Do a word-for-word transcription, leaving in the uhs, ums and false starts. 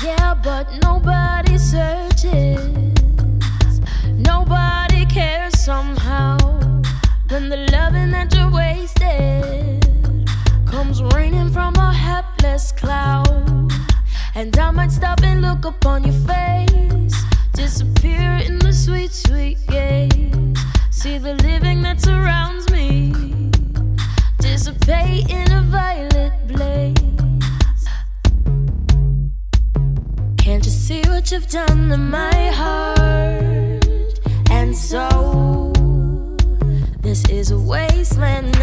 Yeah, but nobody searches, nobody cares somehow. When the loving that you wasted comes raining from a helpless cloud, and I might stop and look upon your face, disappear in the sweet, sweet gaze. See the living that surrounds me dissipate in a violet blaze. Can't you see what you've done to my heart and soul? This is a wasteland